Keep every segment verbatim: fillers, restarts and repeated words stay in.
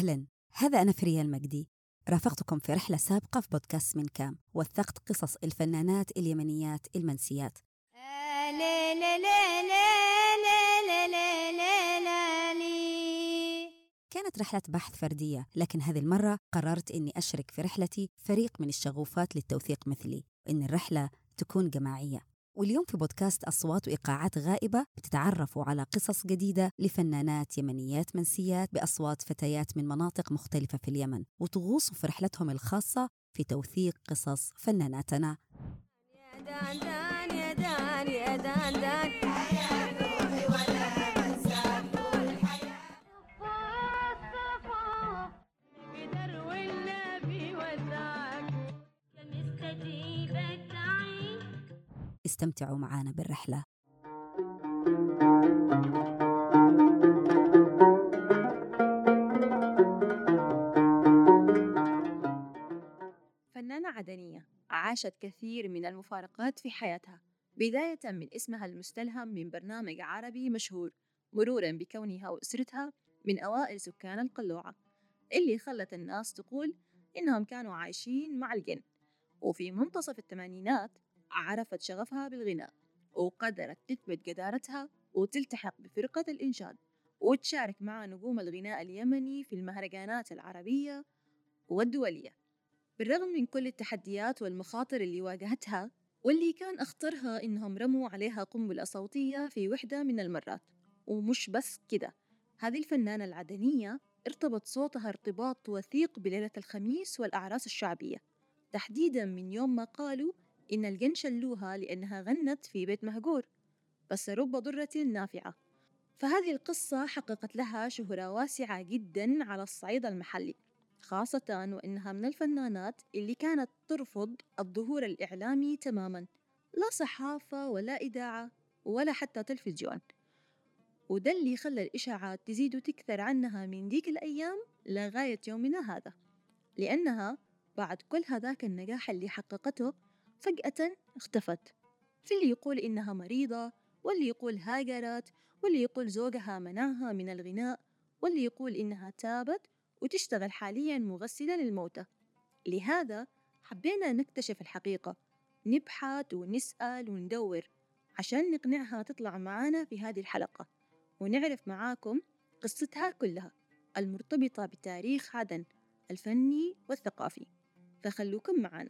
أهلاً، هذا أنا فريا المجدي. رافقتكم في رحلة سابقة في بودكاست من كام، وثقت قصص الفنانات اليمنيات المنسيات. كانت رحلة بحث فردية، لكن هذه المرة قررت أني أشرك في رحلتي فريق من الشغوفات للتوثيق مثلي، وأن الرحلة تكون جماعية. واليوم في بودكاست أصوات وإيقاعات غائبة بتتعرفوا على قصص جديدة لفنانات يمنيات منسيات بأصوات فتيات من مناطق مختلفة في اليمن، وتغوصوا في رحلتهم الخاصة في توثيق قصص فناناتنا. يا دان دان يا دان يا دان دان استمتعوا معنا بالرحلة. فنانة عدنية عاشت كثير من المفارقات في حياتها، بداية من اسمها المستلهم من برنامج عربي مشهور، مرورا بكونها وأسرتها من أوائل سكان القلوعة، اللي خلت الناس تقول إنهم كانوا عايشين مع الجن. وفي منتصف الثمانينات عرفت شغفها بالغناء، وقدرت تثبت جدارتها وتلتحق بفرقة الإنشاد، وتشارك مع نجوم الغناء اليمني في المهرجانات العربية والدولية. بالرغم من كل التحديات والمخاطر اللي واجهتها، واللي كان أخطرها إنهم رموا عليها قنبلة صوتية في وحدة من المرات. ومش بس كده، هذه الفنانة العدنية ارتبط صوتها ارتباط وثيق بليلة الخميس والأعراس الشعبية، تحديداً من يوم ما قالوا إن الجن شلوها لأنها غنت في بيت مهجور، بس رب ضرة نافعة. فهذه القصة حققت لها شهرة واسعة جداً على الصعيد المحلي، خاصة وإنها من الفنانات اللي كانت ترفض الظهور الإعلامي تماماً، لا صحافة ولا إذاعة ولا حتى تلفزيون. وده اللي خلى الإشاعات تزيد وتكثر عنها من ديك الأيام لغاية يومنا هذا، لأنها بعد كل هذاك النجاح اللي حققته فجأة اختفت. في اللي يقول إنها مريضة، واللي يقول هاجرت، واللي يقول زوجها منعها من الغناء، واللي يقول إنها تابت وتشتغل حالياً مغسلة للموتى. لهذا حبينا نكتشف الحقيقة، نبحث ونسأل وندور عشان نقنعها تطلع معانا في هذه الحلقة، ونعرف معاكم قصتها كلها المرتبطة بتاريخ عدن الفني والثقافي. فخلوكم معانا.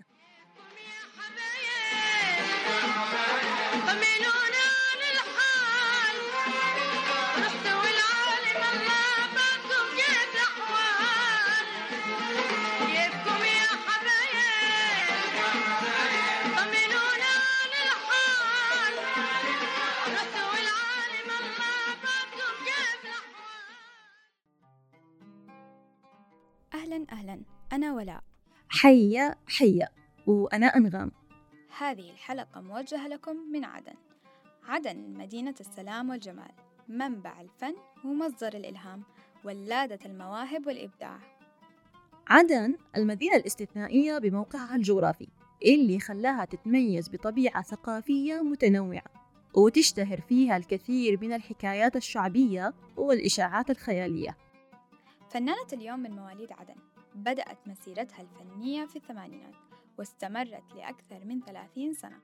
أهلاً أهلاً، أنا ولاء. حيا حيا، وأنا أنغام. هذه الحلقة موجهة لكم من عدن. عدن مدينة السلام والجمال، منبع الفن ومصدر الإلهام، ولادة المواهب والإبداع. عدن المدينة الاستثنائية بموقعها الجغرافي اللي خلاها تتميز بطبيعة ثقافية متنوعة، وتشتهر فيها الكثير من الحكايات الشعبية والإشاعات الخيالية. فنانة اليوم من مواليد عدن، بدأت مسيرتها الفنية في الثمانينات واستمرت لأكثر من ثلاثين سنة.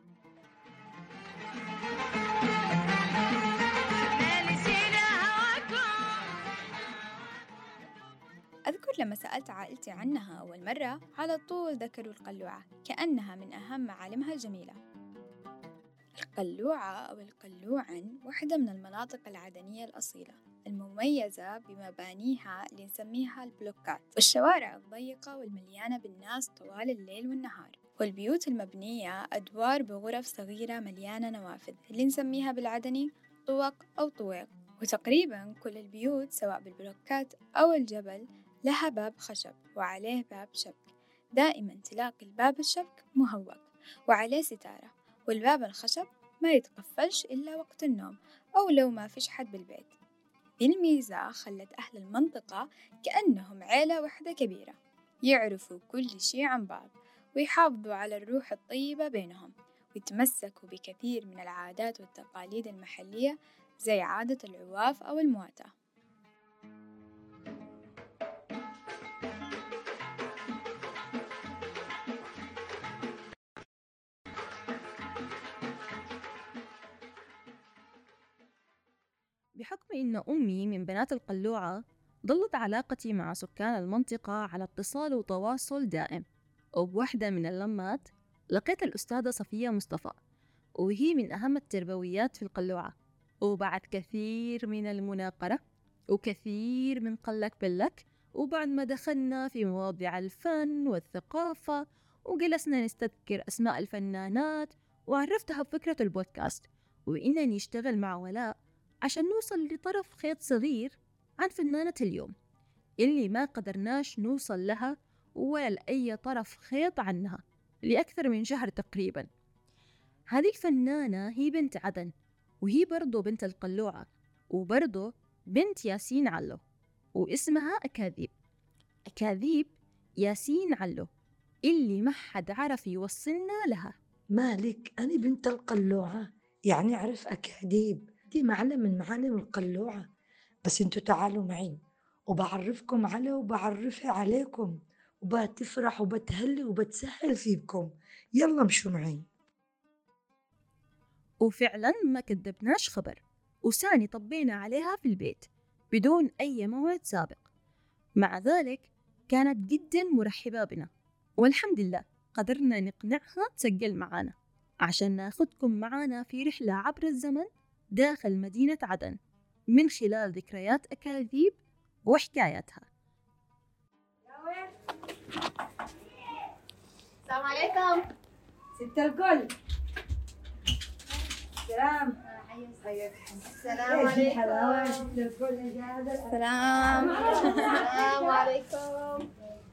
أذكر لما سألت عائلتي عنها أول مرة على طول ذكروا القلوعة كأنها من أهم معالمها الجميلة. القلوعة أو القلوعن واحدة من المناطق العدنية الأصيلة المميزة بمبانيها اللي نسميها البلوكات، والشوارع الضيقة والمليانة بالناس طوال الليل والنهار، والبيوت المبنية أدوار بغرف صغيرة مليانة نوافذ اللي نسميها بالعدني طوق أو طويق. وتقريبا كل البيوت سواء بالبلوكات أو الجبل لها باب خشب وعليه باب شبك، دائما تلاقي الباب الشبك مهوق وعليه ستارة، والباب الخشب ما يتقفلش إلا وقت النوم أو لو ما فيش حد بالبيت. دي الميزة خلت أهل المنطقة كأنهم عيلة واحدة كبيرة، يعرفوا كل شيء عن بعض ويحافظوا على الروح الطيبة بينهم، ويتمسكوا بكثير من العادات والتقاليد المحلية زي عادة العواف أو المواتاة. بحكم إن أمي من بنات القلوعة، ظلت علاقتي مع سكان المنطقة على اتصال وتواصل دائم. وبوحدة من اللمات لقيت الأستاذة صفية مصطفى، وهي من أهم التربويات في القلوعة. وبعد كثير من المناقرة وكثير من قلك بلك، وبعد ما دخلنا في مواضيع الفن والثقافة وجلسنا نستذكر أسماء الفنانات، وعرفتها بفكرة البودكاست، وإننا نشتغل مع ولاء عشان نوصل لطرف خيط صغير عن فنانة اليوم اللي ما قدرناش نوصل لها ولا لأي طرف خيط عنها لأكثر من شهر تقريبا. هذه الفنانة هي بنت عدن، وهي برضو بنت القلوعة، وبرضو بنت ياسين علو، واسمها أكاذيب. أكاذيب ياسين علو اللي ما حد عرف يوصلنا لها. مالك أنا بنت القلوعة، يعني أعرف أكاذيب، دي معلم من معالم القلوعة. بس انتوا تعالوا معي وبعرفكم على وبعرفها عليكم، وبتفرح وبتهلي وبتسهل فيكم. يلا مشوا معي. وفعلا ما كذبناش خبر، وساني طبينا عليها في البيت بدون أي موعد سابق. مع ذلك كانت جدا مرحبة بنا، والحمد لله قدرنا نقنعها تسجل معانا عشان ناخدكم معانا في رحلة عبر الزمن داخل مدينة عدن من خلال ذكريات أكاذيب وحكاياتها. السلام عليكم ست الكل. سلام. السلام عليكم سلام. السلام عليكم.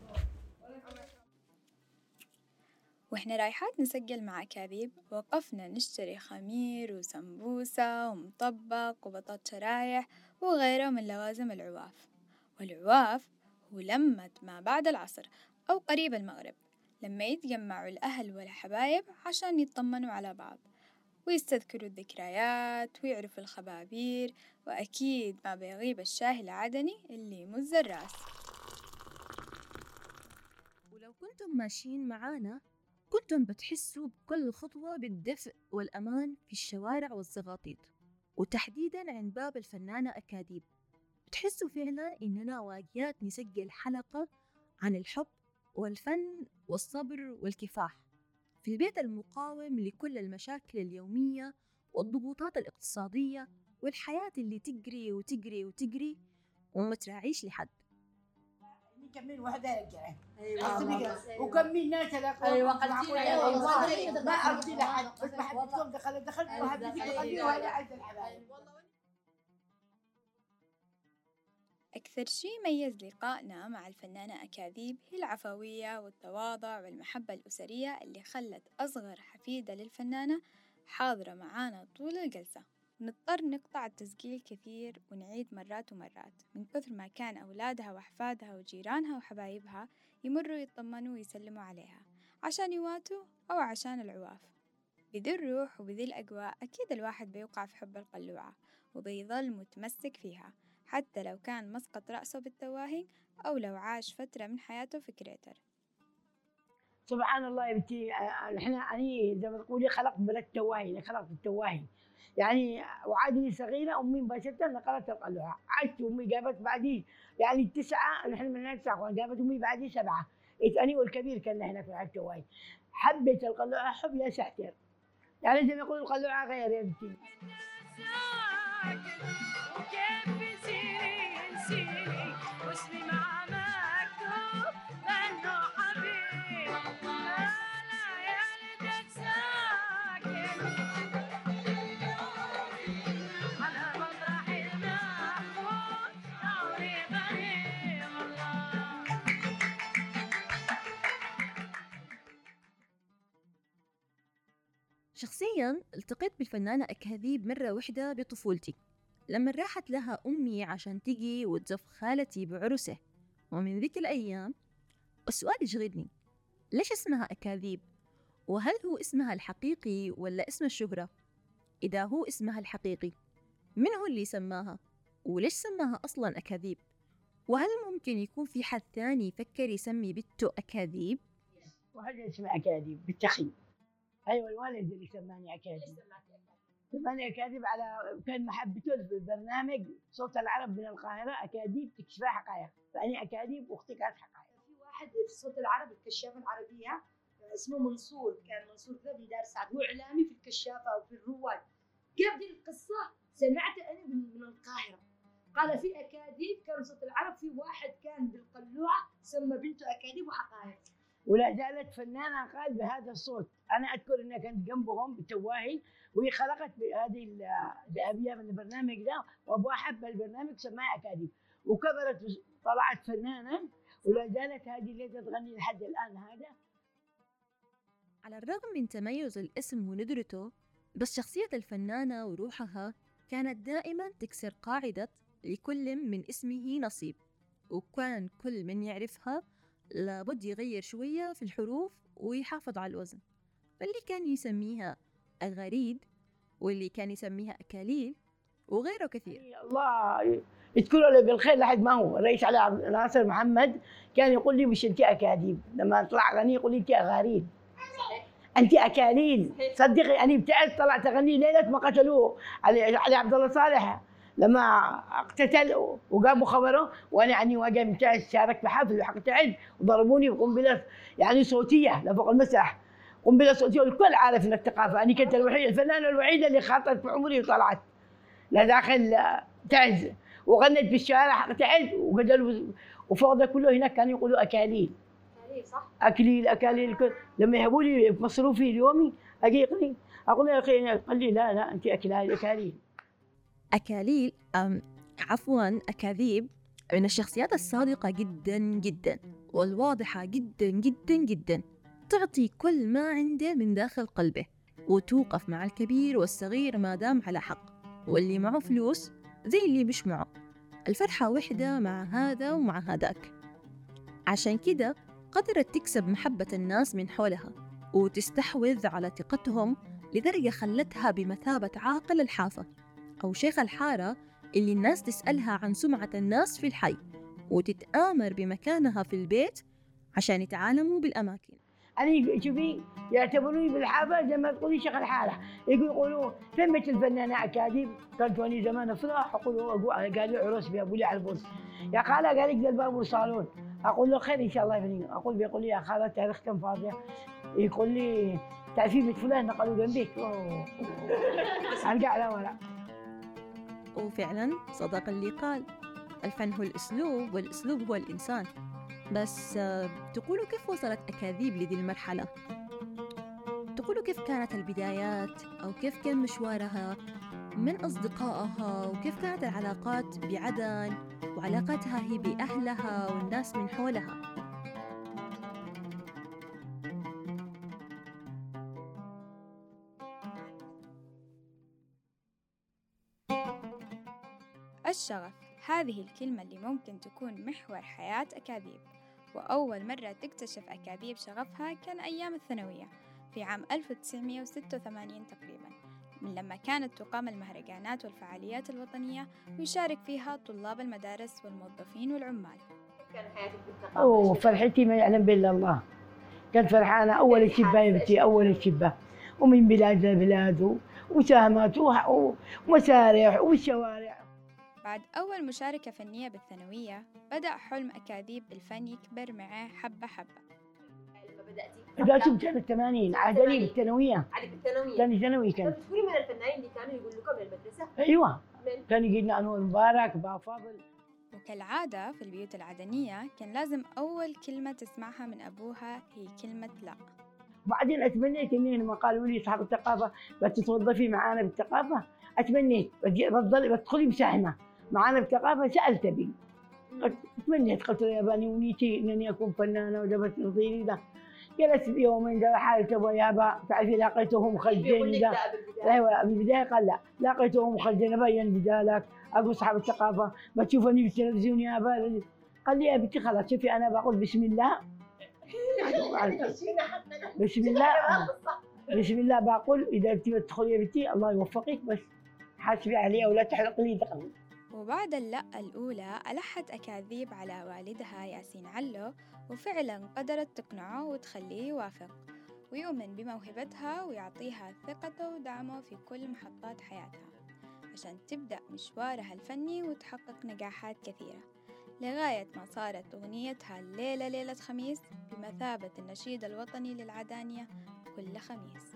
وإحنا رايحات نسجل مع أكاذيب، وقفنا نشتري خمير وسمبوسة ومطبق وبطاط شرايح وغيره من لوازم العواف. والعواف هو لمة ما بعد العصر أو قريب المغرب، لما يتجمعوا الأهل والحبايب عشان يطمنوا على بعض ويستذكروا الذكريات ويعرفوا الخبابير، وأكيد ما بيغيب الشاهي العدني اللي يمز الراس. ولو كنتم ماشيين معانا كنتم بتحسوا بكل خطوة بالدفء والأمان في الشوارع والزغاطيط، وتحديدا عند باب الفنانة أكاذيب. بتحسوا فعلا إننا واجيات نسجل حلقة عن الحب والفن والصبر والكفاح في البيت المقاوم لكل المشاكل اليومية والضغوطات الاقتصادية والحياة اللي تجري وتجري وتجري وما تراعيش لحد. كمين واحدة رجعت. أيوة. وكمين ناس لا. أيوة قلتي ما أرضي لحد، بس بحبكم دخلت دخلت وهبتي تقدمي ولا عايز الحبايب. أكثر شيء ميز لقائنا مع الفنانة أكاذيب هي العفوية والتواضع والمحبة الأسرية اللي خلت أصغر حفيدة للفنانة حاضرة معانا طول الجلسة. نضطر نقطع التسجيل كثير ونعيد مرات ومرات من كثر ما كان أولادها وأحفادها وجيرانها وحبايبها يمروا يطمنوا ويسلموا عليها عشان يواتوا أو عشان العواف. بذي الروح وبذي الأجواء أكيد الواحد بيوقع في حب القلوعة وبيظل متمسك فيها، حتى لو كان مسقط رأسه بالتواهي أو لو عاش فترة من حياته في كريتر. سبحان الله يا بنتي، احنا أنا زي ما تقولي خلقت بلد تواهي، خلقت التواهي يعني. وعادني صغيرة أمي مباشرة نقلت القلوعة، عشت أمي جابت بعدي يعني تسعة، نحن من هناك تسعة، جابت أمي بعدي سبعة، أنا والكبير كان هنا في التواهي. حبيت القلوعة حب لا سحتر، يعني زي ما يقولوا القلوعة غير يا بنتي. شخصياً التقيت بالفنانة أكاذيب مرة واحدة بطفولتي لما راحت لها أمي عشان تجي وتزف خالتي بعرسه. ومن ذيك الأيام السؤال يشغلني، ليش اسمها أكاذيب؟ وهل هو اسمها الحقيقي ولا اسم الشهرة؟ إذا هو اسمها الحقيقي من هو اللي سماها؟ وليش سماها أصلاً أكاذيب؟ وهل ممكن يكون في حد ثاني يفكر يسمي بنته أكاذيب؟ واحد اسمه أكاذيب بالتخي. أيوة الوالد اللي سماني أكاذيب. كمان أكاذيب على كان محبته في البرنامج صوت العرب من القاهرة، أكاذيب تكشفها حقائق، فأني أكاذيب وأختك حقائق. في واحد في صوت العرب الكشافة العربية اسمه منصور، كان منصور ذا من دار سعد، هو إعلامي في الكشافة وفي الرواد. كيف دي القصة سمعت أنا من, من القاهرة، قال في أكاذيب كان صوت العرب، في واحد كان بالقلوعة سمى بنته أكاذيب وحقائق. ولا زالت فنانة قال بهذا الصوت. أنا أذكر إنها كانت جنبهم بالتواهي، وهي خلقت بهذه الأبيات من البرنامج ده، وأبوها حب البرنامج سماها أكاذيب، وكبرت طلعت فنانة، ولا زالت هذه اللي تغني لحد الآن. هذا على الرغم من تميز الاسم وندرته، بس شخصية الفنانة وروحها كانت دائما تكسر قاعدة لكل من اسمه نصيب، وكان كل من يعرفها لابد يغير شوية في الحروف ويحافظ على الوزن. فاللي كان يسميها أغاريد، واللي كان يسميها أكاليل، وغيره كثير. الله يذكره له بالخير لحد ما هو الرئيس علي ناصر محمد كان يقول لي مش أنت أكاذيب، لما طلع غني يقول لي أنت أغاريد، أنت أكاليل. صدقي أنا ابتعدت طلعت أغني ليلة ما قتلوه علي, علي عبد الله صالح لما اقتتل وقاموا خبره، وانا يعني واجه مبتعد شاركت في حفل وحقتعد وضربوني بقنبله يعني صوتيه لفوق المسرح، قنبله صوتيه والكل عارف ان الثقافه. انا كنت الوحيده الفنانه الوحيده اللي خاطرت في عمري وطلعت لداخل تعز وغنت بالشارع حقتعد وقدروا، وفوق ده كله هناك كانوا يقولوا اكاليل. أكاليل صح؟ اكليل اكاليل الكل. لما يهبوا لي مصروفي اليومي اجي يقول اقول له يا اخي قال لي لا لا انت اكاليل اكاليل. أكاليل أم عفواً أكاذيب من الشخصيات الصادقة جداً جداً والواضحة جداً جداً جداً، تعطي كل ما عنده من داخل قلبه، وتوقف مع الكبير والصغير ما دام على حق، واللي معه فلوس زي اللي مش معه، الفرحة وحدة مع هذا ومع هذاك. عشان كده قدرت تكسب محبة الناس من حولها وتستحوذ على ثقتهم لدرجة خلتها بمثابة عاقل الحافة أو شيخ الحارة اللي الناس تسألها عن سمعة الناس في الحي وتتآمر بمكانها في البيت عشان يتعالموا بالأماكن. أنا شوفي يعتبروني بالحافة زي ما تقولي شيخ الحارة، يقولوا فين بيت الفنانة أكاذيب؟ كانت وأني زمان أفرح أقول قالوا عروس بيقول لي على البوس يا خالة قال لك ذا الباب والصالون، أقول له خير إن شاء الله يفني. أقول بيقول لي يا خالة تاريخ كم فاضية؟ يقول لي تعرفي بيت فلان نقلوا جنبك. أوه أرجع لا ولا. وفعلا صدق اللي قال الفن هو الأسلوب والأسلوب هو الإنسان. بس تقولوا كيف وصلت أكاذيب لذي المرحلة؟ تقولوا كيف كانت البدايات أو كيف كان مشوارها من أصدقائها وكيف كانت العلاقات بعدن وعلاقتها هي بأهلها والناس من حولها؟ الشغف، هذه الكلمة اللي ممكن تكون محور حياة أكاذيب، وأول مرة تكتشف أكاذيب شغفها كان أيام الثانوية في عام ألف وتسعمائة وستة وثمانين تقريبا، من لما كانت تقام المهرجانات والفعاليات الوطنية ويشارك فيها طلاب المدارس والموظفين والعمال. كان حياتك بالثقافة؟ أوه فرحتي ما يعلم بالله الله، كنت فرحانة أول الشبة يا بنتي أول الشبة، ومن بلاد لبلاد وساهمات ومسارح والشوارع. بعد أول مشاركة فنية بالثانوية بدأ حلم أكاذيب بالفن يكبر معاه حبة حبة. لما بدأتي؟ بدأت بسنة الثمانين عادلي بالثانوية. علي بالثانوية؟ ثاني ثانوي كان. تذكري من الفنانين اللي كانوا يقول لكم للمدرسة؟ أيوة من؟ كان يجينا أنور مبارك با فاضل. وكالعادة في البيوت العدنية كان لازم أول كلمة تسمعها من أبوها هي كلمة لا. بعدين أتمنيت إني لما قالوا لي صاحب الثقافة بتتوظفي معانا بالثقافة، أتمنيت بتضلي بتدخلي مساهمة معانا بالثقافة. سألت أبي تمنيت قلت له يا بني ونيتي انني اكون فنانه وجبت نظيري ذا. جلست يومين ذا حالة ابو يابا تعرفي لقيته مخجل ذا. ايوه بالبدايه قال لا لقيته مخجل بين بدالك اقول اصحاب الثقافه بتشوفني بالتلفزيون يابا. قال لي يا بنتي خلاص شوفي انا بقول بسم الله بسم الله بسم الله بقول اذا تبي تدخلي يا بنتي الله يوفقك بس حاسبي عليها ولا تحرق لي دقن. وبعد اللأ الأولى ألحت أكاذيب على والدها ياسين علو، وفعلا قدرت تقنعه وتخليه يوافق، ويؤمن بموهبتها ويعطيها ثقته ودعمه في كل محطات حياتها عشان تبدأ مشوارها الفني وتحقق نجاحات كثيرة، لغاية ما صارت أغنيتها الليلة ليلة خميس بمثابة النشيد الوطني للعدانية كل خميس.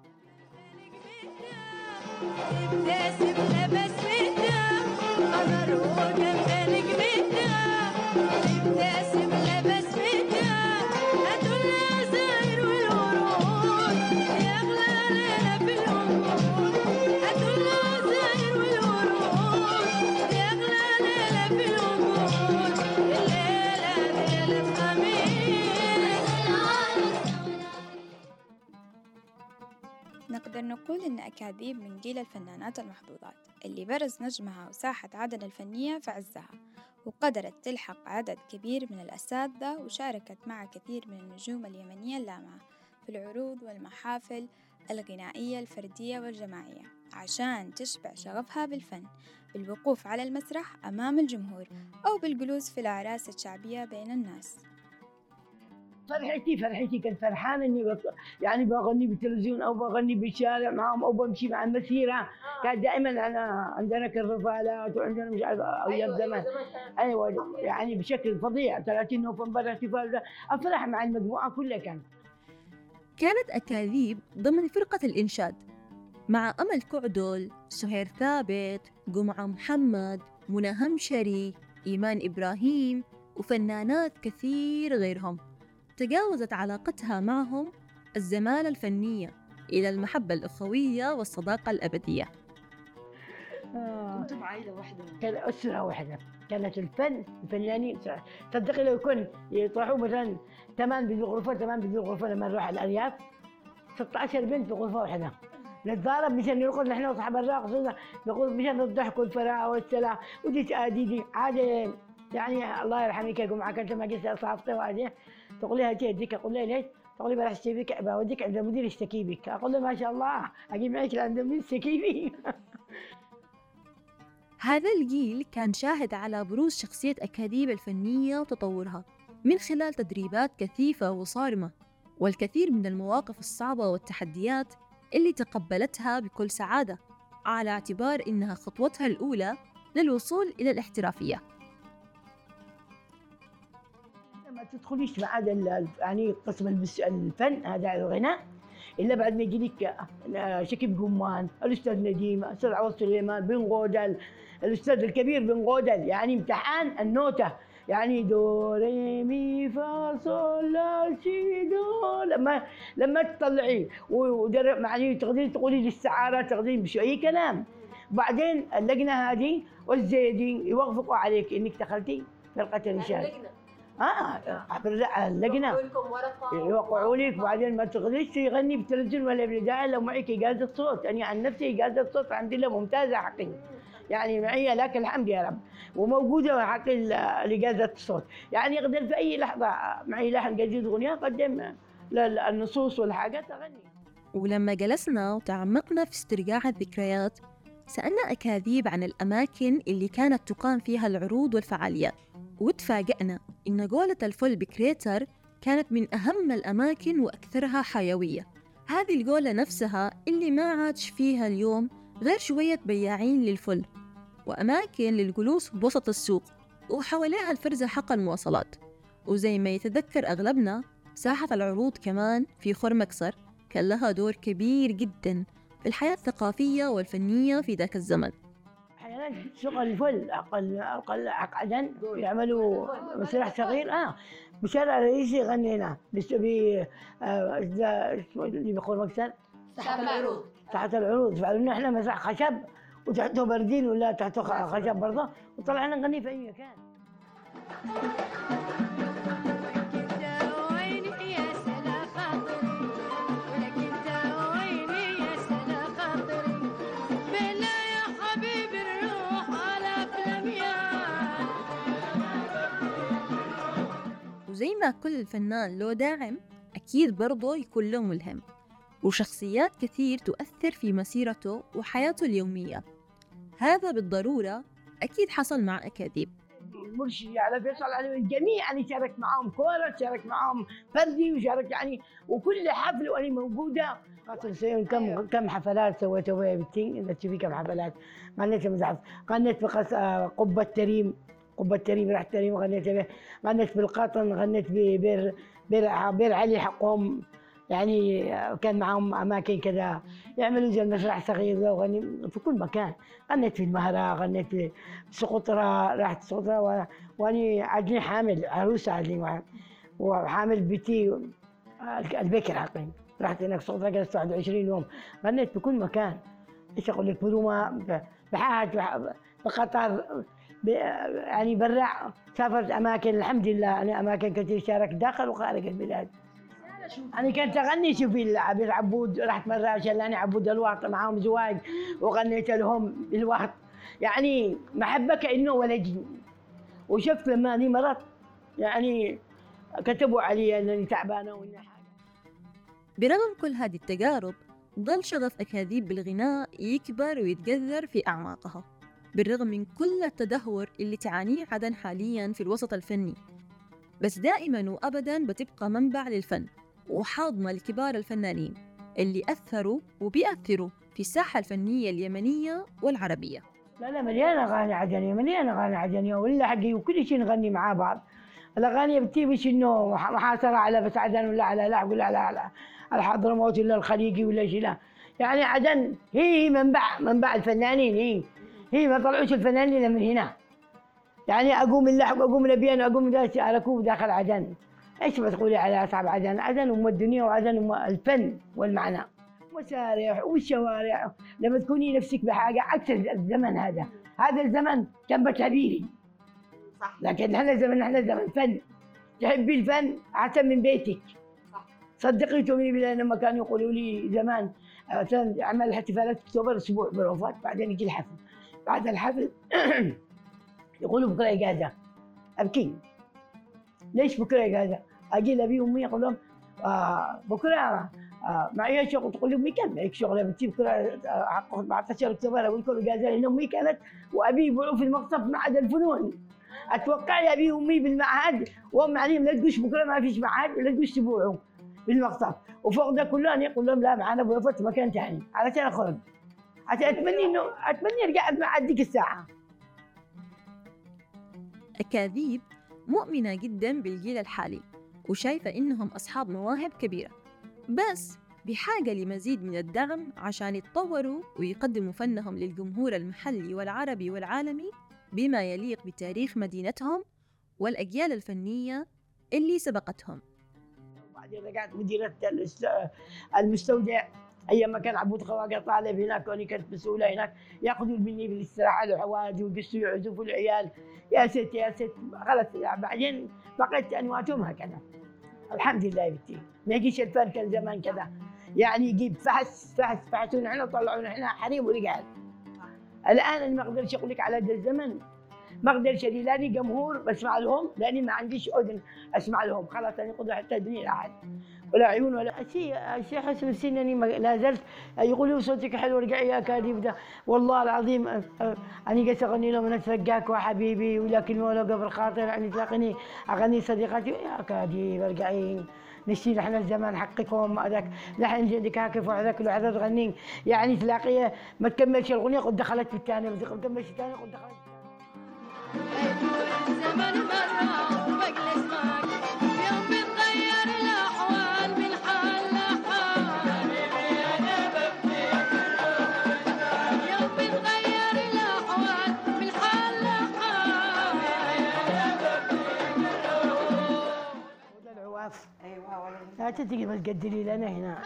ابتسم لبس الدم قمر وجنبك بالدم، ابتسم لبس الدم هاتوا العزاير والورود يا أغلى ليلة في الوجود، هاتوا العزاير والورود يا أغلى ليلة في الوجود، الليلة ليلة خميس. نقدر نقول إن أكاذيب من جيل الفنانات المحظوظات اللي برز نجمها وساحة عدن الفنية في عزها، وقدرت تلحق عدد كبير من الأساتذة، وشاركت مع كثير من النجوم اليمنية اللامعة في العروض والمحافل الغنائية الفردية والجماعية عشان تشبع شغفها بالفن بالوقوف على المسرح أمام الجمهور أو بالجلوس في الأعراس الشعبية بين الناس. فرحتي فرحتي كنت فرحانة إني بط... يعني بغني بالتلفزيون أو بغني بالشارع معهم أو بمشي مع المسيرة. كان دائما أنا عندنا كالرفالات وعندنا مش عارف أيام زمان. أيوة يعني بشكل فظيع ثلاثين نوفمبر احتفال أفرح مع المجموعة كلها. كان كانت أكاذيب ضمن فرقة الإنشاد مع أمل كعدل، سهير ثابت، جمعة محمد، منى همشري، إيمان إبراهيم وفنانات كثير غيرهم. تجاوزت علاقتها معهم الزمالة الفنية إلى المحبة الأخوية والصداقة الأبدية. كنتم عائلة واحدة، كان أسرة واحدة. كانت الفن الفنانين صدقي لو يكون يطرحوا مثلا ثمان بذي غرفة ثمان بذي غرفة لما نروح على الأرياف ستة عشر بنت في غرفة واحدة نتضارب مشان نرقص نحن وأصحاب الراقص نقول مشان الضحك والفراغ والسلام ودي تأدي عادي. يعني الله يرحمك يا جمعة كنت ما جيت صاحبتي وعادي تقول لها تيديك أقول لها ليش؟ تقول لي بروح اشتكي بك بوديك عند المدير يشتكي بك. أقول له ما شاء الله أجيب معك عند المدير يشتكي بي. هذا الجيل كان شاهد على بروز شخصية أكاذيب الفنية وتطورها من خلال تدريبات كثيفة وصارمة والكثير من المواقف الصعبة والتحديات اللي تقبلتها بكل سعادة على اعتبار إنها خطوتها الأولى للوصول إلى الاحترافية. ما تدخليش مع هذا يعني قسم الفن هذا الغناء إلا بعد ما يجي لك شكيب جمان، الأستاذ نديم، الأستاذ عوض سليمان، بن غودل، الأستاذ الكبير بن غودل. يعني امتحان النوتة يعني دو ري مي فا صول لا سي دو لما لما تطلعي ودر يعني تقدري تقولي للسعارة تقدري بشو أي كلام. بعدين اللجنة هذه والزيدين يوافقوا عليك إنك دخلتي فرقة الإنشاد. اه عبر اللجنه يوقعوا لك. بعدين ما تقدريش تغني بالتلفزيون ولا بالاذاعه لو معك اجازه صوت. انا عن نفسي اجازه صوت عندي لها ممتازه حقي يعني معي لك الحمد يا رب وموجوده حق اجازه الصوت. يعني اقدر في اي لحظه معي لحن جديد اغنيه اقدم للنصوص والحاجات اغني. ولما جلسنا وتعمقنا في استرجاع الذكريات سألنا أكاذيب عن الأماكن اللي كانت تقام فيها العروض والفعاليات، وتفاجأنا إن جولة الفل بكريتر كانت من أهم الأماكن وأكثرها حيوية. هذه الجولة نفسها اللي ما عادش فيها اليوم غير شوية بياعين للفل وأماكن للجلوس بوسط السوق وحواليها الفرزة حق المواصلات. وزي ما يتذكر أغلبنا ساحة العروض كمان في خرمكسر كان لها دور كبير جداً في الحياة الثقافية والفنية في ذاك الزمن. أحياناً سوق الفل أقل أقل عدن يعملوا مسرح صغير آه بشارع رئيسي غنينا بس بي آه اللي بيقول مكسر ساحة العروض ساحة العروض فعلنا إحنا مسرح خشب وتحته بردين ولا تحته خشب برضه وطلعنا نغني في أي مكان. وزي ما كل فنان له داعم أكيد برضه يكون له ملهم وشخصيات كثير تؤثر في مسيرته وحياته اليومية. هذا بالضرورة أكيد حصل مع أكاذيب. المرشدي على فيصل علوي، الجميع أنا شارك معاهم كورة، شارك معاهم فردي، وشارك يعني وكل حفل وأنا موجودة. كم كم حفلات سويتها يا بنتي؟ إذا تشوفي كم حفلات غنيت مزحف، غنيت بقص قبة تريم، قبة تريم رحت تريم وغنيت به، غنيت بالقطن، غنيت ببير بير بير علي حقهم، يعني كان معهم أماكن كذا يعملوا زي المسرح صغير وغني في كل مكان. غنيت في المهرة، غنيت في سقطرى، رحت سقطرى وأني عدني حامل عروسة عدني وحامل بيتي البكر حقين. رحت هناك سقطرى جلست واحد وعشرين يوم، غنيت في كل مكان. ايش اقول لك، بروما، بحاج، بقطر، يعني برا، سافرت اماكن الحمد لله. انا اماكن كثير شاركت داخل وخارج البلاد. أنا كنت أغني شوفي عبير عبود، رحت مرة شلاني عبود الوقت معاهم زواج وغنيت لهم بالوقت، يعني محبة كأنه ولدي. وشفت لما أني مرضت يعني كتبوا علي أنني تعبانة وإني حاجة. برغم كل هذه التجارب ظل شغف أكاذيب بالغناء يكبر ويتجذر في أعماقها، بالرغم من كل التدهور اللي تعانيه عدن حالياً في الوسط الفني. بس دائماً وأبداً بتبقى منبع للفن وحاضنة لكبار الفنانين اللي أثروا وبيأثروا في الساحة الفنية اليمنية والعربية. لا لا مليانة أغاني عدنية، مليانة أغاني عدنية ولا حقي، وكل شيء نغني مع بعض. الأغاني بتجي مش إنه محاصرة على بس عدن ولا على لا ولا على على على حضرموت ولا الخليجي ولا شيء، لا. يعني عدن هي منبع منبع الفنانين، هي هي ما طلعوش الفنانين إلا من هنا. يعني أقوم اللحق، أقوم الأبيان، أقوم ركوب داخل عدن. ايش بتقولي على اصحاب عدن؟ عدن ام الدنيا، وعدن ام الفن والمعنى. مسارح والشوارع، لما تكوني نفسك بحاجه عكس الزمن هذا، هذا الزمن كان بتعبيري. صح. لكن احنا زمن احنا زمن فن، تحبي الفن احسن من بيتك. صح. صدقي تؤمني بالله لما كانوا يقولوا لي زمان مثلا اعمل احتفالات اكتوبر اسبوع بروفات، بعدين يجي الحفل، بعد الحفل يقولوا بكره اجازه، ابكي. ليش بكره اجازه؟ اجي لابي امي اقول لهم آه بكره آه معي شغل، تقول لي امي كان معك شغل يا بنتي بكره أربعة عشر اكتوبر، اقول لكم اجازه لان امي كانت وابي يبيعوا في المقصف معهد الفنون. اتوقع يا ابي امي بالمعهد وام عليهم لا تقولش بكره ما فيش معهد ولا تقولش تبيعوا بالمقصف، وفوق ده كله انا اقول لهم لا معانا بوفت مكان ثاني علشان اخرج، عشان اتمنى انه اتمنى ارجع مع ديك الساعه. أكاذيب مؤمنة جداً بالجيل الحالي وشايفة إنهم أصحاب مواهب كبيرة، بس بحاجة لمزيد من الدعم عشان يتطوروا ويقدموا فنهم للجمهور المحلي والعربي والعالمي بما يليق بتاريخ مدينتهم والأجيال الفنية اللي سبقتهم. وبعدين رجعت مديرة المستودع أيام ما كان عبود خواجة طالب هناك، وأنا كنت مسؤولة هناك، ياخذوا مني بالاستراحة الحواجي ويقصوا يعزفوا العيال، يا ست يا ست خلص. بعدين بقيت أنواتهم هكذا الحمد لله يا بنتي. ما يجيش الفن كان زمان كذا، يعني يجيب فحس فحس فحسوا نحن طلعوا نحن حريم ورجال. الآن أنا ما أقدرش أقول لك على هذا الزمن، ما أقدرش لاني جمهور بسمع لهم، لاني ما عنديش أذن أسمع لهم، خلاص أنا قدر حتى أدني الأحد ولا عيون ولا شيء. الشيخ حسن السن اني لا زلت يقولوا صوتك حلو ارجعي يا كاذب ده، والله العظيم اني قلت اغني لهم انا اتفقاك وحبيبي ولكن ولا قبل خاطر يعني تلاقيني اغني صديقتي يا كاذب ارجعي نشتي نحن الزمان حقكم هذاك لحن جدك هاكف وهذاك لو عدد غنين، يعني تلاقيه ما تكملش الاغنيه قد دخلت في الثانيه، ما تكملش الثانيه قد دخلت في الثانيه. لا تتقي ما تقدري لنا هنا.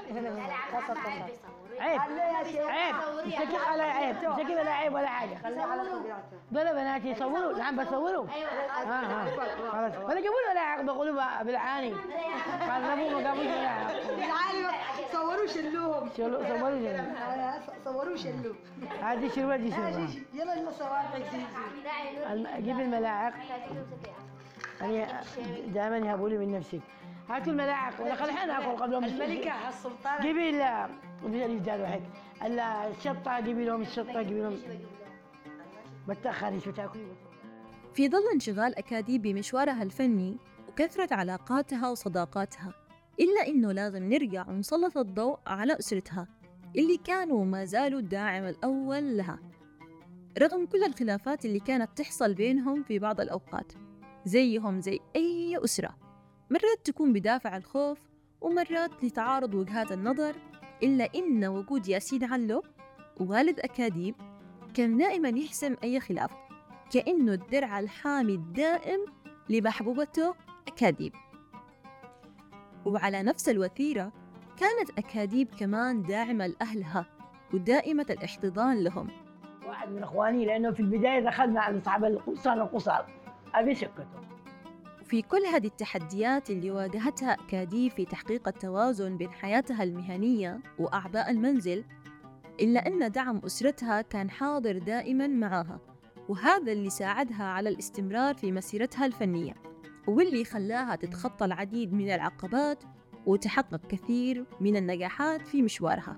عيب عيب مسكي على عيب مسكي ولا عيب ولا حاجه. ولا بناتي يصوروا، نعم بصوروا. اه اه خلاص ولا جابوا ولا عقب بقولوا بالعاني قربوا ما قاموش ولا بالعاني صوروا شلوهم صوروا شلوهم صوروا شلوهم. هذه شروه دي شروه. يلا يلا صورتك جيب الملاعق. أنا دائما يهبوا لي من نفسي. هاتوا الملاعق ولا خلي احنا ناكل قبل الملكة السلطانة. جيبي ال الرجال وحيد الشطة، جيبي لهم الشطة، جيبي لهم بتأخري شو تاكلي. في ظل انشغال أكاديب بمشوارها الفني وكثرة علاقاتها وصداقاتها، إلا إنه لازم نرجع ونسلط الضوء على أسرتها اللي كانوا وما زالوا الداعم الأول لها رغم كل الخلافات اللي كانت تحصل بينهم في بعض الأوقات. زيهم زي أي أسرة، مرات تكون بدافع الخوف ومرات لتعارض وجهات النظر، إلا إن وجود ياسين علو والد أكاديب كان دائما يحسم أي خلاف، كأنه الدرع الحامي الدائم لمحبوبته أكاديب. وعلى نفس الوتيرة كانت أكاديب كمان داعمة لأهلها ودائمة الاحتضان لهم. واحد من إخواني لأنه في البداية دخلنا على أصحاب القصان القصار أبي سكته. وفي كل هذه التحديات اللي واجهتها أكاديب في تحقيق التوازن بين حياتها المهنية وأعباء المنزل، إلا أن دعم أسرتها كان حاضر دائماً معها، وهذا اللي ساعدها على الاستمرار في مسيرتها الفنية، واللي خلاها تتخطى العديد من العقبات وتحقق كثير من النجاحات في مشوارها.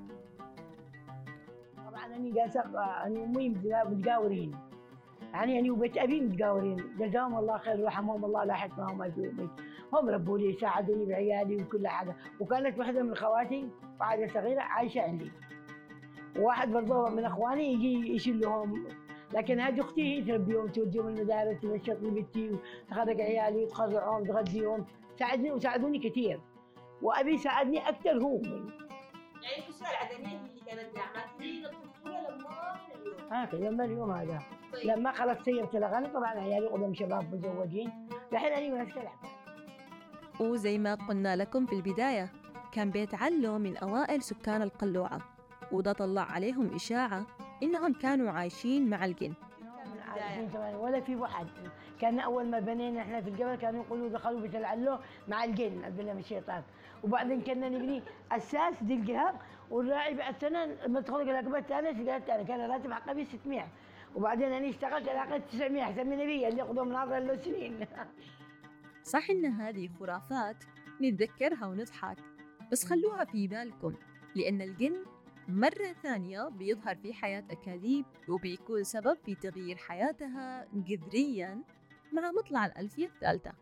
طبعاً أنا جالسة أنا وأمي متجاورين، يعني أنا وبيت أبي متجاورين، جزاهم الله خير ورحمهم الله لا حكمهم أبي وأمي، هم ربوا لي ساعدوني بعيالي وكل حاجة. وكانت واحدة من خواتي واحدة صغيرة عايشة عندي، وواحد برضه من اخواني يجي يشيلهم، لكن هذه اختي هي تربيهم توديهم المدارس تنشط لي بنتي وتخرج عيالي وتخرجهم تغذيهم، ساعدني وساعدوني كثير. وابي ساعدني اكثر هو امي. يعني الأسرة العدنية هي اللي كانت داعمة من الطفولة لما اليوم. ها لما اليوم هذا. طيب. لما خلص سيرت الاغاني طبعا عيالي قدام شباب متزوجين، الحين انا ماسكه العب. وزي ما قلنا لكم في البداية، كان بيت علو من أوائل سكان القلوعة، وده طلع عليهم إشاعة إنهم كانوا عايشين مع الجن. ولا في واحد كان أول ما بنينا إحنا في الجبل كانوا يقولوا دخلوا بيت العلو مع الجن بالله من الشيطان، وبعدين كنا نبني أساس دي الجهة والراعي بعد سنة لما تدخل العقبة الثانية سجلت الثانية كان راتب حقي ستمائة، وبعدين أنا اشتغلت على تسعمائة أحسن من نبي اللي يقضوا مناظر له سنين. صح إن هذه خرافات نتذكرها ونضحك، بس خلوها في بالكم، لأن الجن مرة ثانية بيظهر في حياة أكاديب وبيكون سبب في تغيير حياتها جذرياً مع مطلع الألفية الثالثة.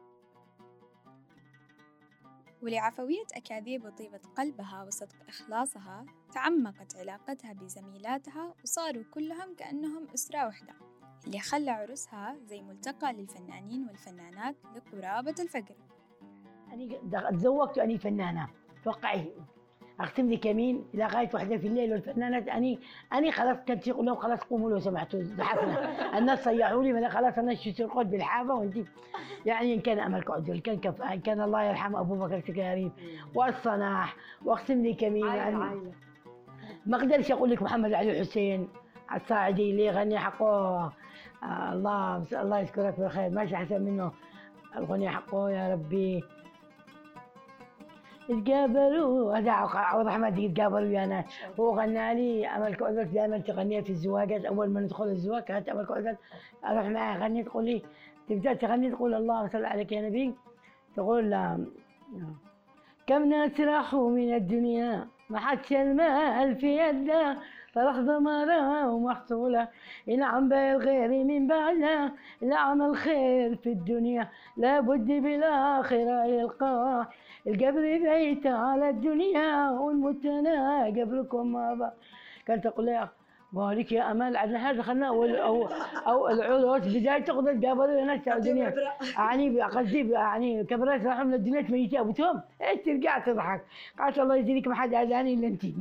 ولعفوية أكاذيب وطيبة قلبها وصدق إخلاصها تعمقت علاقتها بزميلاتها وصاروا كلهم كأنهم أسرة واحدة، اللي خلى عرسها زي ملتقى للفنانين والفنانات لقرابة الفقر. أنا تزوجت وأني فنانة، توقعي أختم لي كمين لغاية واحدة في الليل والفنانات أني أني خلاص كنت يقول لهم خلاص قوموا لو سمحتوا زحفنا الناس صيحوا لي ما خلاص أنا شو سرقت بالحافة وأنت يعني إن كان أمل كعدل كان كف إن كان الله يرحم أبو بكر السكاري والصناح واختم لي كمين يعني ما أقدرش أقول لك محمد علي حسين الصاعدي اللي غني حقه آه الله الله يذكرك بالخير ماشي أحسن منه الغني حقه يا ربي. تقابلوا هذا عوض أحمد يتقابلوا يا ناس، هو غنى لي أمل كعدل دائما تغنيها في الزواجات، أول ما ندخل الزواج كانت أمل كعدل أروح معها أغني تقول لي تبدأ تغني تقول اللهم صل عليك يا نبي، تقول كم ناس راحوا من الدنيا ما حدش المال في يده طرح ضمارة ومحصولة ينعم بالغير من بعدها لعن الخير في الدنيا لابد بالآخرة يلقاه القبر بيت على الدنيا والمتنا قبركم ما بقى. كانت تقول لي بارك يا امل عندنا هذا دخلنا او او, أو العروس بدايه تاخذ القبر ناس الدنيا يعني قصدي يعني كبرت راحوا من الدنيا ميتة ابو توم ايش ترجع تضحك قالت الله يجزيك ما حد اذاني الا انت.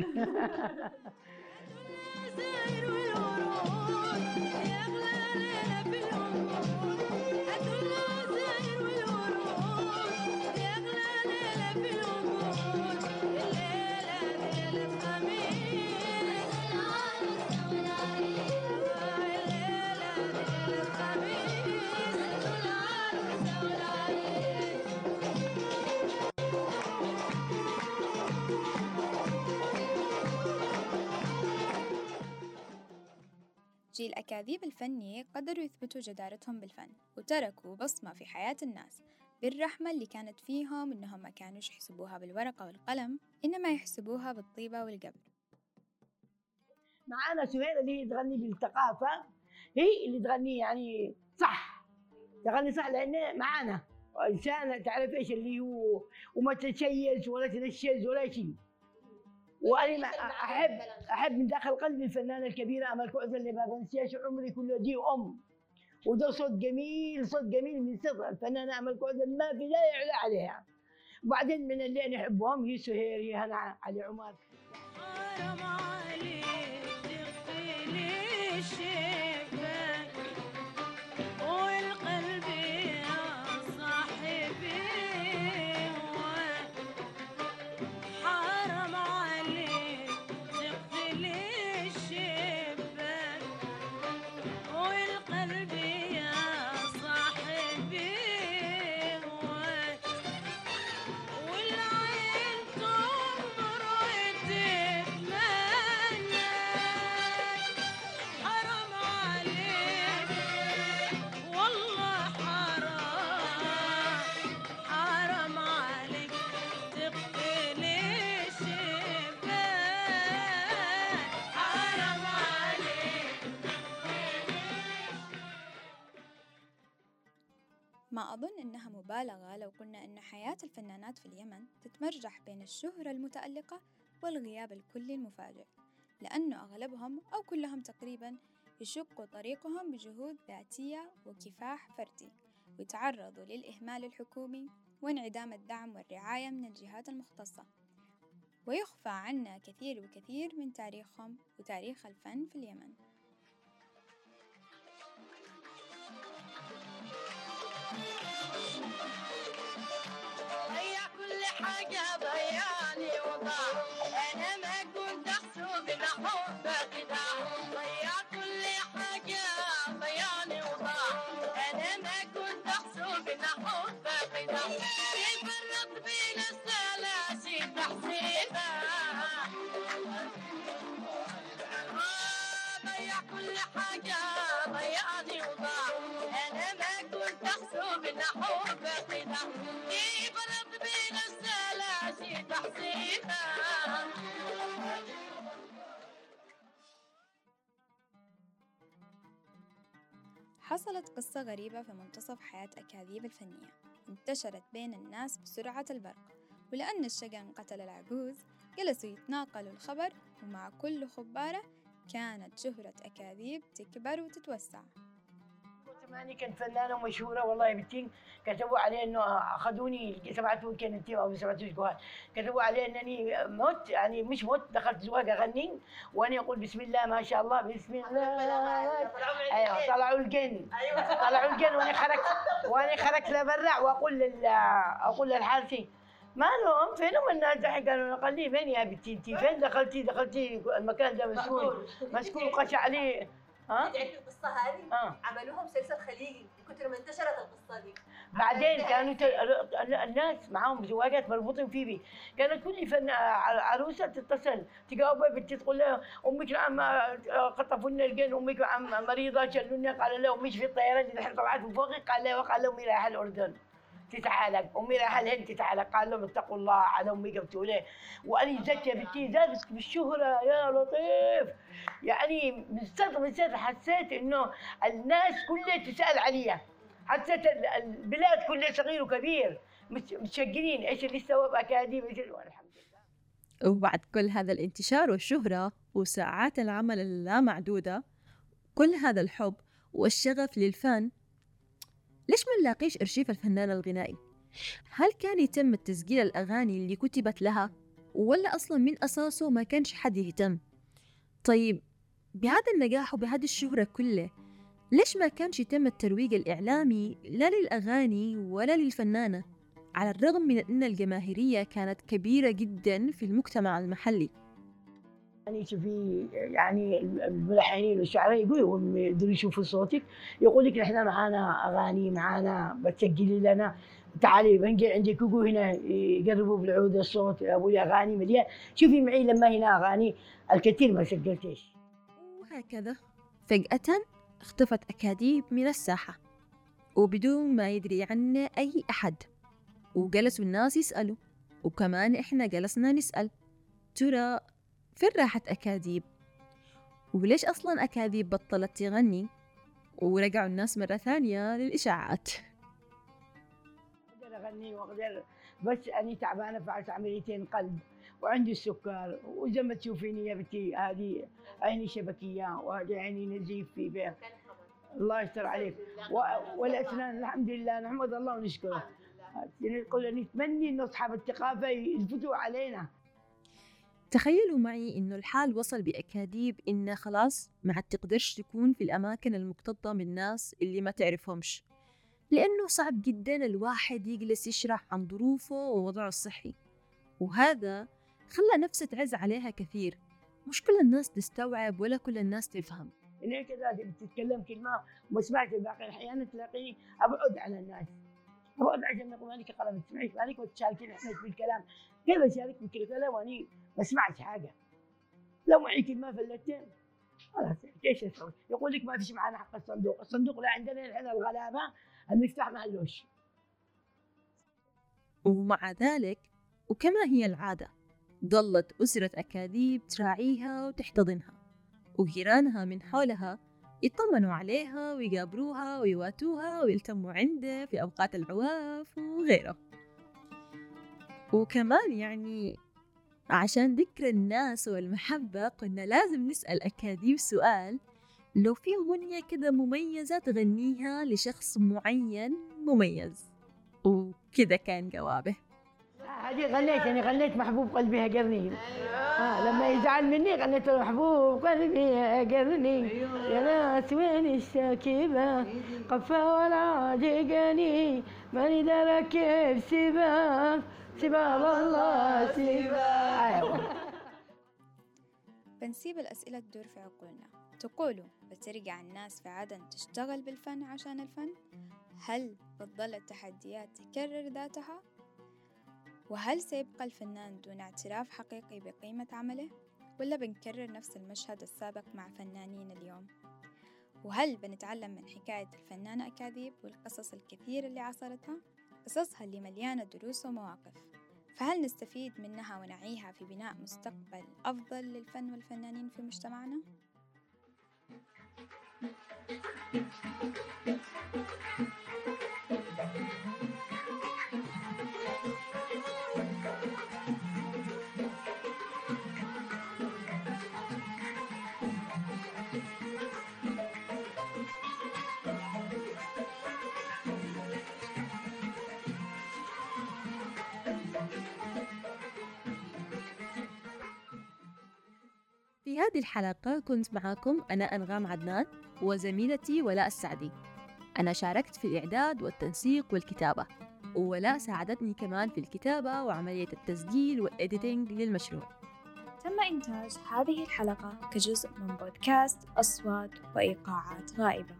جيل أكاذيب الفني قدروا يثبتوا جدارتهم بالفن وتركوا بصمة في حياة الناس بالرحمة اللي كانت فيهم، إنهم ما كانوش يحسبوها بالورقة والقلم إنما يحسبوها بالطيبة والقبر. معانا سهير اللي تغني بالثقافة، هي اللي تغني يعني صح تغني صح لأنه معانا إنسان تعرف إيش اللي هو، وما تتشيز ولا تنشز ولا شيء. وأنا أحب أحب من داخل قلبي الفنانة الكبيرة أمل كعثر اللي ما بنساش عمري كله، دي أم، وده صوت جميل، صوت جميل من صدق الفنانة أمل كعثر ما في لا يعلى عليها. وبعدين من اللي أنا أحبهم هي سهير، هي هنا علي عمر. ما أظن إنها مبالغة لو قلنا إن حياة الفنانات في اليمن تتمرجح بين الشهرة المتألقة والغياب الكلي المفاجئ، لأنه أغلبهم أو كلهم تقريباً يشقوا طريقهم بجهود ذاتية وكفاح فردي، ويتعرضوا للإهمال الحكومي وانعدام الدعم والرعاية من الجهات المختصة، ويخفى عنا كثير وكثير من تاريخهم وتاريخ الفن في اليمن. ضيع كل حاجة ضيعني وضاع، أنا ما كنت أحسب الحب كده. ضيع كل حاجة ضيعني وضاع، أنا ما كنت أحسب الحب كده. كيف فرقت بين الثلاث تحسيبها. ضيع كل حاجة ضيعني وضاع، أنا ما كنت أحسب الحب كده. كيف فرقت بين الثلاث تحسيبها. حصلت قصة غريبة في منتصف حياة أكاذيب الفنية، انتشرت بين الناس بسرعة البرق، ولأن الشجن قتل العجوز جلسوا يتناقلوا الخبر، ومع كل خبارة كانت شهرة أكاذيب تكبر وتتوسع. زماني كنت فنانة مشهورة والله يا بنتي، كتبوا علي انه اخذوني سبعة كانت او سبعة اسبوعات، كتبوا علي انني مت، يعني مش مت، دخلت زواج اغني وانا اقول بسم الله ما شاء الله بسم الله. ايوه طلعوا الجن، طلعوا الجن وانا خرجت وانا خرجت لبرع واقول لل اقول للحارسي مالهم فينهم الناس دحين؟ قالوا قال لي فين يا بنتي انت فين دخلتي دخلتي المكان ده مسكون مسكون قش عليه. ها؟ تعرفي القصة هذه؟ آه. عملوها مسلسل خليجي من كثر ما انتشرت القصة دي. بعدين كانوا الناس معاهم زواجات مربوطين فيه بي. كانت كل فن عروسة تتصل تجاوبها بنتي تقول لها أمك عم خطفوا لنا الجن، أمك عم مريضة شلونا، قال لها أمك في الطيران اللي الحين طلعت من فوقك، قال لها وقال لها أمي رايحة الأردن تتعالج، أمي رايحة الهند تتعالج، قال لهم اتقوا الله على أمي قبتوا له. وأنا زكية يا بنتي زادت بالشهرة يا لطيف، يعني من صدق من صدق حسيت إنه الناس كلها تسأل عليها، حسيت البلاد كلها صغير وكبير متشجرين إيش اللي سوى بأكاذيب إيش اللي الحمد لله. وبعد كل هذا الانتشار والشهرة وساعات العمل اللامعدودة، كل هذا الحب والشغف للفن، ليش ما نلاقيش أرشيف الفنان الغنائي؟ هل كان يتم تسجيل الأغاني اللي كتبت لها، ولا أصلا من أساسه ما كانش حد يهتم؟ طيب بهذا النجاح وبهذه الشهرة كله، ليش ما كانش يتم الترويج الإعلامي لا للأغاني ولا للفنانة، على الرغم من أن الجماهيرية كانت كبيرة جدا في المجتمع المحلي؟ يعني شوفي يعني الملحنين والشعراء يقولوا هم يقدروا يشوفوا صوتك، يقول لك نحن معانا اغاني، معانا بتسجلي لنا، تعالي بنجي عندك كوكو هنا يقربوا بالعود الصوت، ابو لي اغاني مليان، شوفي معي لما هنا اغاني الكثير ما سجلتش. وهكذا فجأة اختفت أكاذيب من الساحة وبدون ما يدري عنه أي أحد، وجلسوا الناس يسألوا، وكمان إحنا جلسنا نسأل ترى فين راحت أكاذيب؟ وليش أصلاً أكاذيب بطلت تغني؟ ورجعوا الناس مرة ثانية للإشاعات. أقدر أغني وأقدر، بس أنا تعبانة فعلت عمليتين قلب وعندي السكر، وزي ما تشوفيني يا بنتي هذه عيني شبكية وهذه عيني نزيف في بيت. الله يستر عليك. والأسنان الحمد لله نحمد الله ونشكره. نقول نتمنى إنه أصحاب الثقافة يلفتوا علينا. تخيلوا معي إنه الحال وصل بأكاذيب إنه خلاص ما عاد تقدرش تكون في الأماكن المكتظة من الناس اللي ما تعرفهمش، لأنه صعب جدا الواحد يجلس يشرح عن ظروفه ووضعه الصحي، وهذا خلى نفسه تعز عليها كثير. مش كل الناس تستوعب ولا كل الناس تفهم. إنك كذا بتتكلم كلمة وما سمعت الباقي، أحيانا تلاقيني أبعد على الناس، أبعد عشان يقول مالك قلم تسمعيش، مالك وتشاركين إحنا في الكلام، كيف أشارك في الكلام وأني ما سمعت حاجة؟ لو معي كلمة فلتين خلاص ايش اسوي؟ يقول لك ما فيش معنا حق الصندوق، الصندوق لا عندنا الحين الغلابة نفتح محلوش. ومع ذلك وكما هي العادة ظلت أسرة أكاذيب تراعيها وتحتضنها، وجيرانها من حولها يطمنوا عليها ويقابلوها ويواتوها ويلتموا عنده في أوقات العواف وغيره. وكمان يعني عشان ذكر الناس والمحبة قلنا لازم نسأل أكاذيب سؤال: لو في أغنية كده مميزة تغنيها لشخص معين مميز؟ وكذا كان جوابه. هذه غنيت يعني غنيت محبوب قلبي هجرني. آه لما يزعل مني غنيت محبوب قلبي هجرني، يا ناس وين الشاكبة قفا ولا جيقاني، ماني دارى كيف سباك سباب الله سباك. بنسيب الأسئلة تدور في عقولنا. تقولوا بترجع الناس في عدن تشتغل بالفن عشان الفن؟ هل بتظل التحديات تكرر ذاتها؟ وهل سيبقى الفنان دون اعتراف حقيقي بقيمة عمله؟ ولا بنكرر نفس المشهد السابق مع فنانين اليوم؟ وهل بنتعلم من حكاية الفنانة أكاذيب والقصص الكثير اللي عصرتها؟ قصصها اللي مليانة دروس ومواقف، فهل نستفيد منها ونعيها في بناء مستقبل أفضل للفن والفنانين في مجتمعنا؟ في هذه الحلقة كنت معكم أنا أنغام عدنان وزميلتي ولاء السعدي. أنا شاركت في الإعداد والتنسيق والكتابة، وولاء ساعدتني كمان في الكتابة وعملية التسجيل والإديتينج للمشروع. تم إنتاج هذه الحلقة كجزء من بودكاست أصوات وإيقاعات غائبة.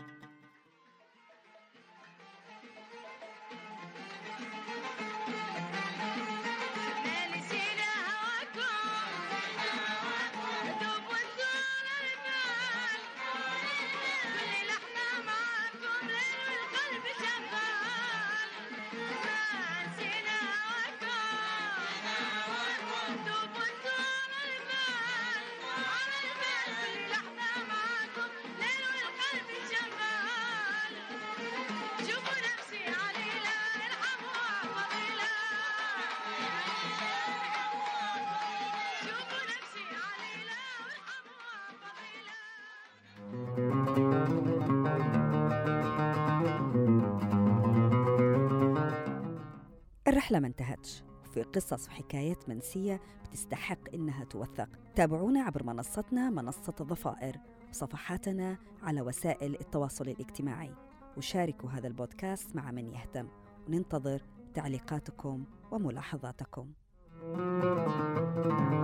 الرحلة ما انتهتش، في قصص وحكايات منسية بتستحق إنها توثق. تابعونا عبر منصتنا منصة الضفائر وصفحاتنا على وسائل التواصل الاجتماعي، وشاركوا هذا البودكاست مع من يهتم، وننتظر تعليقاتكم وملاحظاتكم.